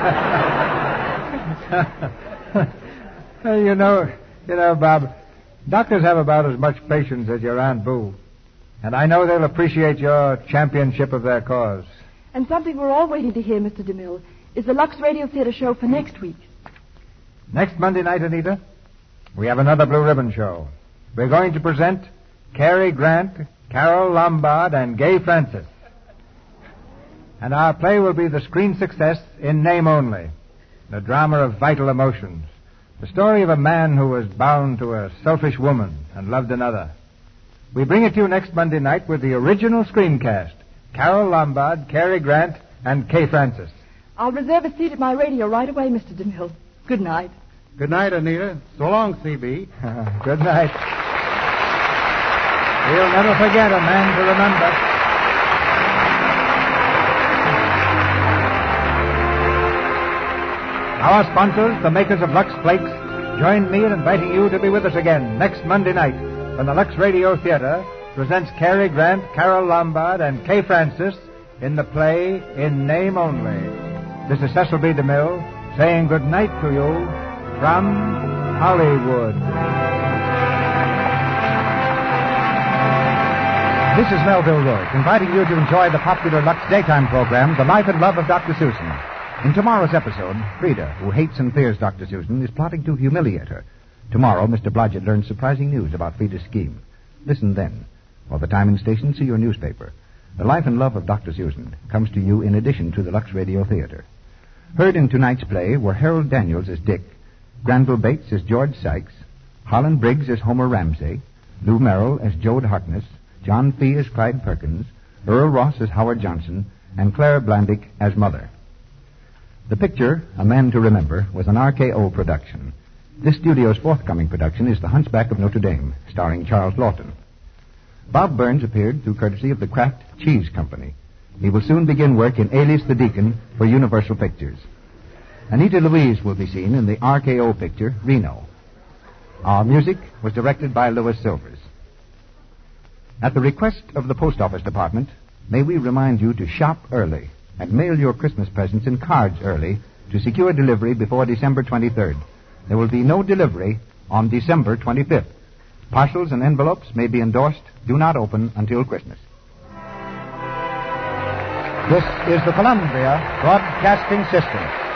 Speaker 1: Well, you know, you know, Bob, doctors have about as much patience as your Aunt Boo. And I know they'll appreciate your championship of their cause.
Speaker 3: And something we're all waiting to hear, Mister DeMille, is the Lux Radio Theater show for next week.
Speaker 1: Next Monday night, Anita, we have another Blue Ribbon show. We're going to present Cary Grant, Carol Lombard, and Gay Francis. And our play will be the screen success In Name Only, the drama of vital emotions, the story of a man who was bound to a selfish woman and loved another. We bring it to you next Monday night with the original screencast, Carol Lombard, Cary Grant, and Kay Francis.
Speaker 3: I'll reserve a seat at my radio right away, Mister DeMille. Good night.
Speaker 5: Good night, Anita. So long, C B.
Speaker 1: Good night. We'll never forget a man to remember. Our sponsors, the makers of Lux Flakes, join me in inviting you to be with us again next Monday night when the Lux Radio Theater presents Cary Grant, Carol Lombard, and Kay Francis in the play In Name Only. This is Cecil B. DeMille saying good night to you from Hollywood.
Speaker 15: This is Melville Rourke, inviting you to enjoy the popular Lux daytime program, The Life and Love of Doctor Susan. In tomorrow's episode, Frida, who hates and fears Doctor Susan, is plotting to humiliate her. Tomorrow, Mister Blodgett learns surprising news about Frida's scheme. Listen then. For the time and station, see your newspaper. The Life and Love of Doctor Susan comes to you in addition to the Lux Radio Theater. Heard in tonight's play were Harold Daniels as Dick, Granville Bates as George Sykes, Holland Briggs as Homer Ramsay, Lou Merrill as Jode Harkness, John Fee as Clyde Perkins, Earl Ross as Howard Johnson, and Clara Blandick as Mother. The picture, A Man to Remember, was an R K O production. This studio's forthcoming production is The Hunchback of Notre Dame, starring Charles Lawton. Bob Burns appeared through courtesy of the Kraft Cheese Company. He will soon begin work in Alias the Deacon for Universal Pictures. Anita Louise will be seen in the R K O picture, Reno. Our music was directed by Louis Silvers. At the request of the Post Office Department, may we remind you to shop early and mail your Christmas presents in cards early to secure delivery before December twenty-third. There will be no delivery on December twenty-fifth. Parcels and envelopes may be endorsed, do not open until Christmas. This is the Columbia Broadcasting System.